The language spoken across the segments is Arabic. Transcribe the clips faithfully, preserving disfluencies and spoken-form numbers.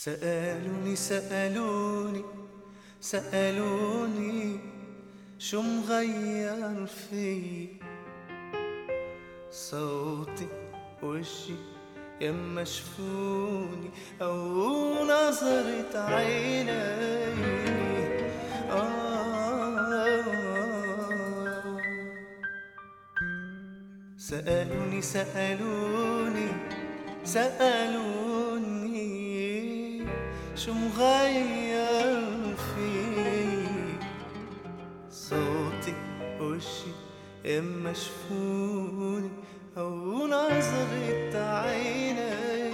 سألوني سألوني سألوني شو مغير في صوتي وشي يما شفوني أو نظرة عيني. آه سألوني سألوني سألوني شو مغير فيك صوتي وشي إما شفوني أو نظرة عيني.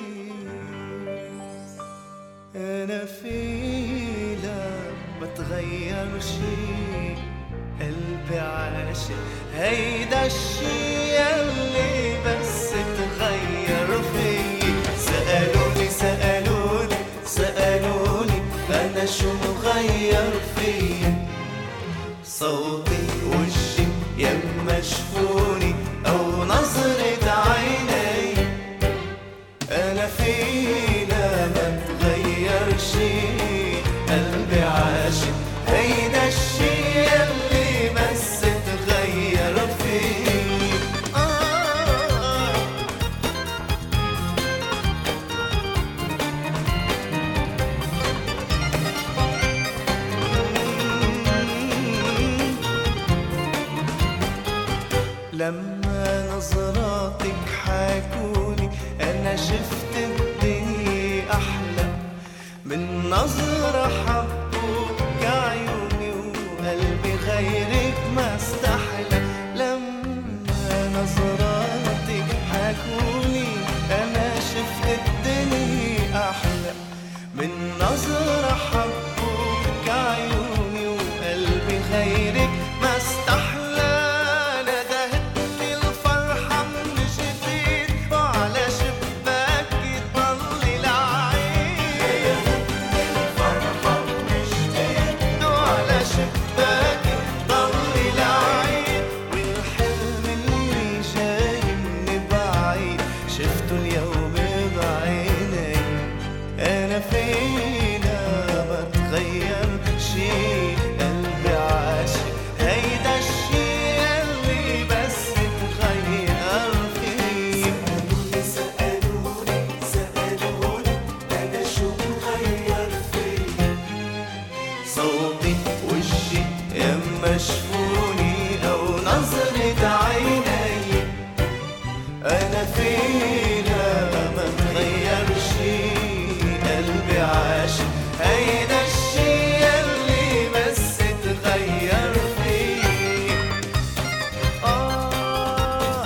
أنا في لا بتغير شي قلبي عاشق هيدا الشي اللي بس تغير فيه. سألوني سألوني سألوني أنا شو مغير فيه صوتي وشي يما شفوني أو نظرة عيني. أنا فينا ما تغير شي قلبي عاشق هيدا الشي اللي بس تغير فيه. آه لما نظراتك حاكوني أنا شفت الدنيا أحلى من نظرة حبوك عيوني وقلبي غيرك ما استحلى. لما نظراتك حاكوني أنا شفت الدنيا أحلى من نظرة حبوك عيوني وقلبي غيرك ما استحلى. شفته اليوم بعيني. أنا فينا ما تغير شي قلبي عاشق هيدا الشي اللي بس تغير فيه. سألوني سألوني أنا شو مغير فيه صوتي وشي يما شفوني أو نظرة عيني. أنا فينا ما تغير شي قلبي عاشق هيدا الشي اللي بس تغير فيه. آه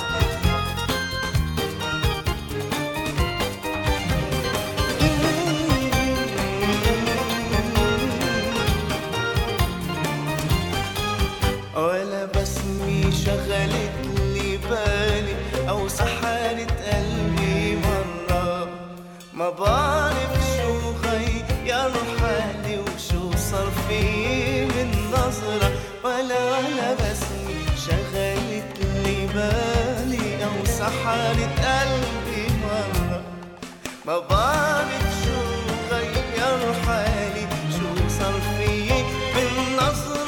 ولا بسمي شغلت لي بالي أو سحرت قلبي مرة. ما بعرف شو غير حالي وشو صار في من نظرة. ولا ولا بسمي شغلت لي بالي أو سحرت قلبي مرة. ما بعرف شو غير حالي شو صار في من نظرة.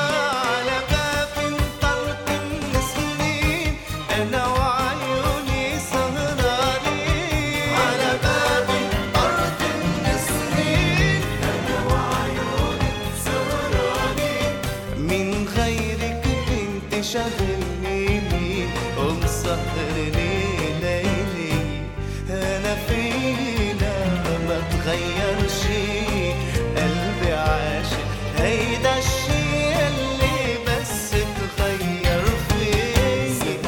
أنا وعيوني سهرانين على بابي أرض النسرين. أنا وعيوني سهرانين من غيرك انت شغلني مين ومسهرني ليلي. أنا فينا ما تغير شي قلبي عاشق هيدا الشي اللي بس تغير فيه.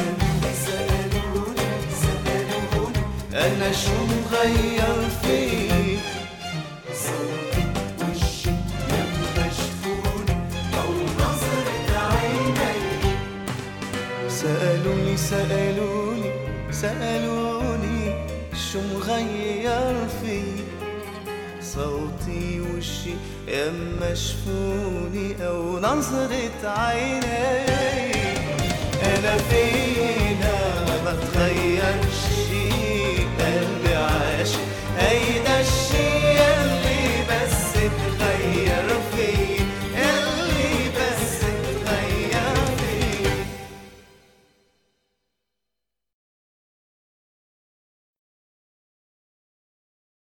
أنا شو مغير فيك صوتي وشي يما شفوني أو نظرة عيني. سألوني سألوني سألوني شو مغير فيك صوتي وشي يما شفوني أو نظرة عيني. أنا فيك